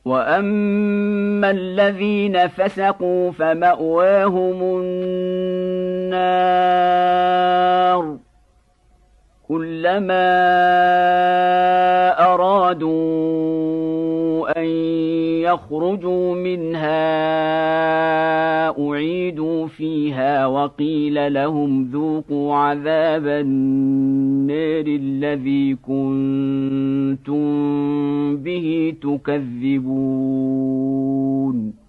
وأما الذين فسقوا فمأواهم النار كلما أرادوا أن يخرجوا منها أعيدوا فيها وقيل لهم ذوقوا عذاب النار الذي كنتم به تكذبون